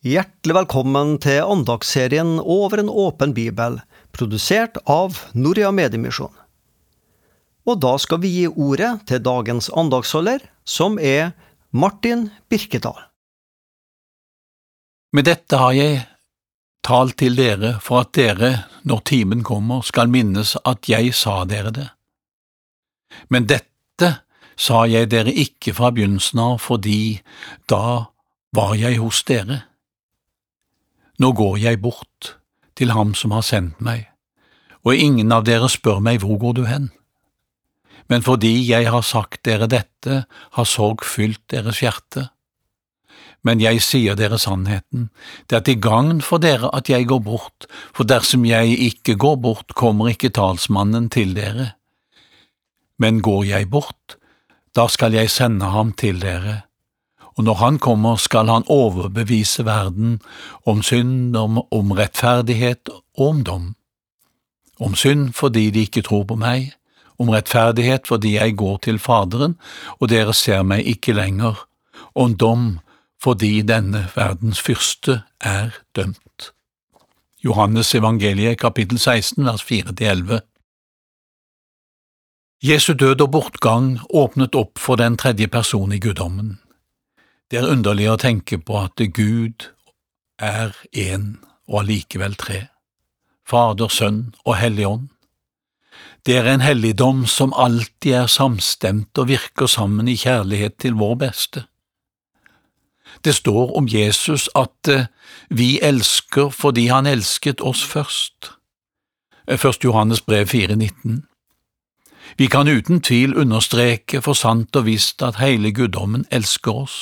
Hjertelig velkommen til andagsserien Over en åpen bibel, produsert av Norea Mediemisjon. Og da skal vi gi ordet til dagens andagsholder, som Martin Birkedal. Med dette har jeg talt til dere for at dere, når timen kommer, skal minnes at jeg sa dere det. Men dette sa jeg dere ikke fra begynnelsen av, fordi da var jeg hos dere. Nå går jeg bort til ham som har sendt meg, og ingen av dere spør meg hvor går du hen. Men fordi jeg har sagt dere dette, har sorg fylt deres hjerte. Men jeg sier dere sannheten, det er til gagn for dere at jeg går bort, for dersom jeg ikke går bort, kommer ikke talsmannen til dere. Men går jeg bort, da skal jeg sende ham til dere. Og når han kommer, skal han overbevise verden om synd, om rettferdighet og om dom. Om synd fordi de ikke tror på meg, om rettferdighet fordi jeg går til Faderen, og dere ser meg ikke lenger, om dom fordi denne verdens fyrste dømt. Johannes evangeliet, kapittel 16, vers 4-11. Jesu død og bortgang åpnet opp for den tredje person i guddommen. Det er underlig å tenke på at Gud er én og allikevel tre, Fader, Sønn og Hellig Ånd. Det er en helligdom som alltid er samstemt og virker sammen i kjærlighet til vår beste. Det står om Jesus at vi elsker fordi han elsket oss først. 1. Johannes brev 4,19. Vi kan uten tvil understreke for sant og visst at hele guddommen elsker oss.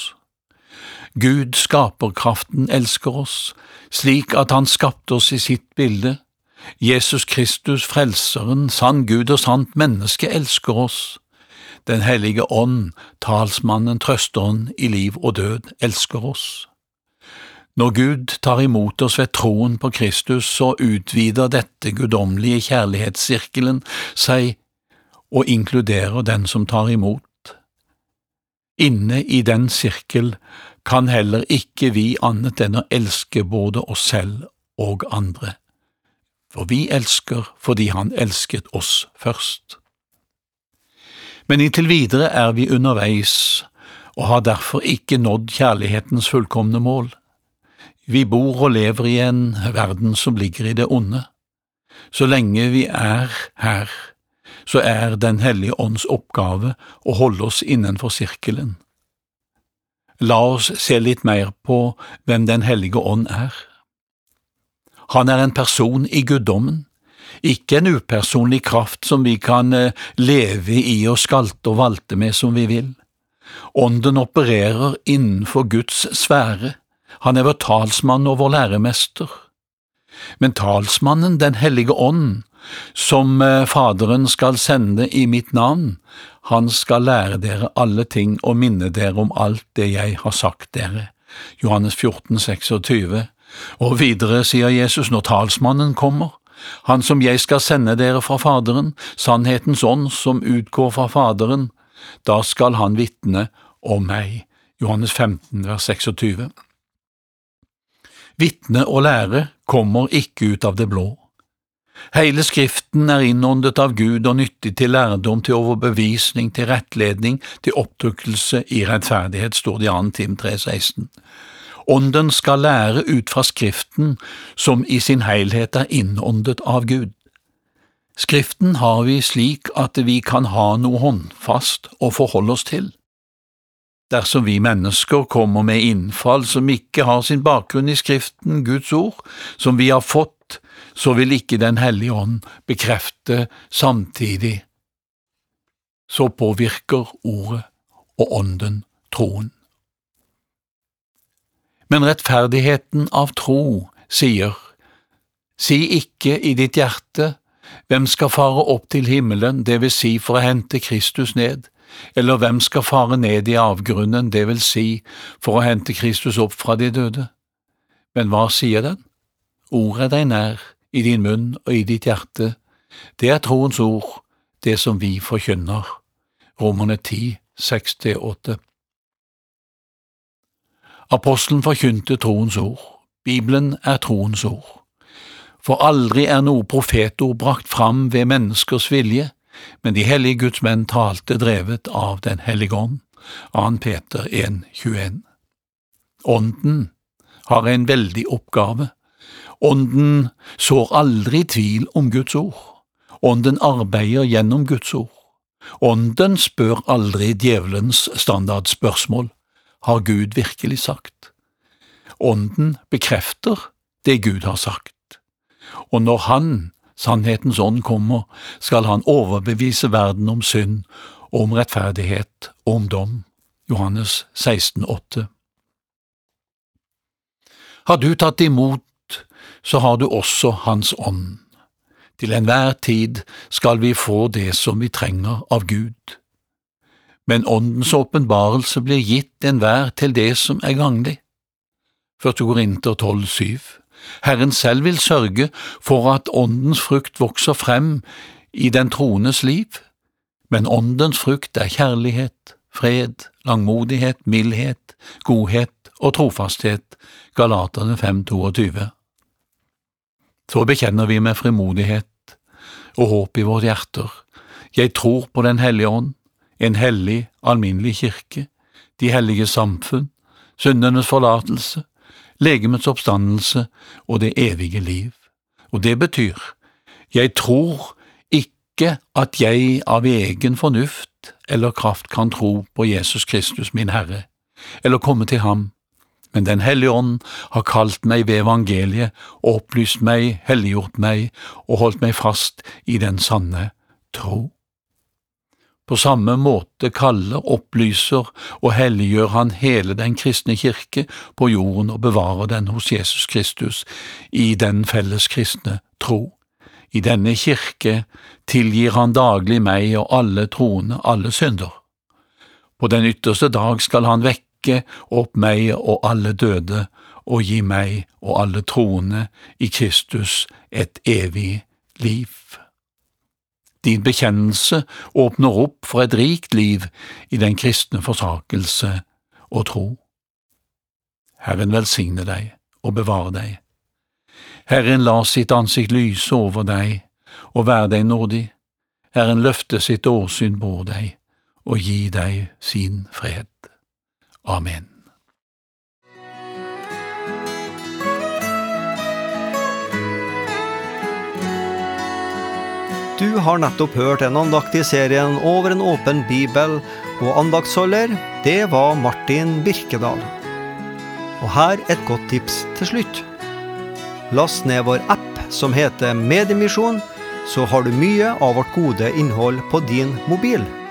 Gud skaperkraften elsker oss, slik at han skapte oss i sitt bilde. Jesus Kristus, frelseren, sann Gud og sant menneske, elsker oss. Den hellige ånd, talsmannen, trøsteren i liv og død, elsker oss. Når Gud tar imot oss ved troen på Kristus, så utvider dette guddommelige kjærlighetssirkelen seg og inkluderer den som tar imot. Inne i den sirkel kan heller ikke vi annet enn å elske både oss selv og andre. For vi elsker fordi han elsket oss først. Men inntil videre er vi underveis, og har derfor ikke nådd kjærlighetens fullkomne mål. Vi bor og lever i en verden som ligger i det onde. Så lenge vi er her, så er Den hellige ånds oppgave å holde oss innenfor sirkelen. La oss se litt mer på hvem Den hellige ånd er. Han er en person i guddommen, ikke en upersonlig kraft som vi kan leve i og skalte og valte med som vi vil. Ånden opererer innenfor Guds sfære. Han er vår talsmann og vår læremester. Men talsmannen, Den hellige ånd, som Faderen skal sende i mitt navn, han skal lære dere alle ting og minne dere om alt det jeg har sagt dere. Johannes 14, 26. Og videre sier Jesus, når talsmannen kommer, han som jeg skal sende dere fra Faderen, sannhetens ånd som utgår fra Faderen, da skal han vitne om meg. Johannes 15, vers 26. Vitne og lære kommer ikke ut av det blå. Hele Skriften er innåndet av Gud og nyttig til lærdom, til overbevisning, til rettledning, til opptrykkelse i rettferdighet, står det i 2. Tim 3,16. Ånden skal lære ut fra Skriften, som i sin helhet er innåndet av Gud. Skriften har vi slik at vi kan ha noe håndfast å forholde oss til. Dersom vi mennesker kommer med innfall som ikke har sin bakgrunn i Skriften, Guds ord, som vi har fått, så vil ikke Den hellige ånd bekrefte samtidig. Så påvirker ordet og ånden troen. Men rettferdigheten av tro sier, si ikke i ditt hjerte, hvem skal fare opp til himmelen, det vil si for å hente Kristus ned, eller hvem skal fare ned i avgrunnen, det vil si for å hente Kristus opp fra de døde. Men hva sier den? Ordet er deg nær, i din munn og i ditt hjerte. Det er troens ord, det som vi forkynner. Romerne 10, 6-8. Apostelen forkynte troens ord. Bibelen er troens ord. For aldri er noe profetord brakt fram ved menneskers vilje, men de hellige Guds menn talte drevet av den hellige ånd. 2. Peter 1,21. Ånden har en veldig oppgave. Ånden sår aldri tvil om Guds ord. Ånden arbeider gjennom Guds ord. Ånden spør aldri djevelens standardspørsmål. Har Gud virkelig sagt? Ånden bekrefter det Gud har sagt. Og når han, sannhetens ånd, kommer, skal han overbevise verden om synd, om rettferdighet og om dom. Johannes 16,8. Har du tatt imot, så har du også hans ånd. Til enhver tid skal vi få det som vi trenger av Gud. Men åndens åpenbarelse blir gitt enhver til det som er ganglig. 1. Korinter 12,7. Herren selv vil sørge for at åndens frukt vokser frem i den troendes liv, men åndens frukt er kjærlighet, fred, langmodighet, mildhet, godhet og trofasthet, Galaterne 5,22. Så bekjenner vi med frimodighet og håp i vårt hjerter. Jeg tror på den hellige ånd, en hellig, alminnelig kirke, de hellige samfunn, syndenes forlatelse, legemets oppstandelse og det evige liv. Og det betyr, jeg tror ikke at jeg av egen fornuft eller kraft kan tro på Jesus Kristus min Herre, eller komme til ham, men den hellige ånd har kalt meg ved evangeliet, opplyst meg, helliggjort meg og holdt meg fast i den sanne tro. På samme måte kaller, opplyser og helliggjør han hele den kristne kirke på jorden og bevarer den hos Jesus Kristus i den felles kristne tro. I denne kirke tilgir han daglig meg og alle troende alle synder. På den ytterste dag skal han vekke opp meg og alle døde og gi meg og alle troende i Kristus et evig liv. Din bekjennelse åpner opp for et rikt liv i den kristne forsakelse og tro. Herren velsigne deg og bevare deg. Herren la sitt ansikt lyse over deg og være deg nådig. Herren løfte sitt åsyn på deg og gi deg sin fred. Amen. Du har nettopp hørt en andakt i serien Over en åpen bibel, og andaktsholder, det var Martin Birkedal. Og her et godt tips til slutt. Last ned vår app som heter Mediemisjon, så har du mye av vårt gode innhold på din mobil.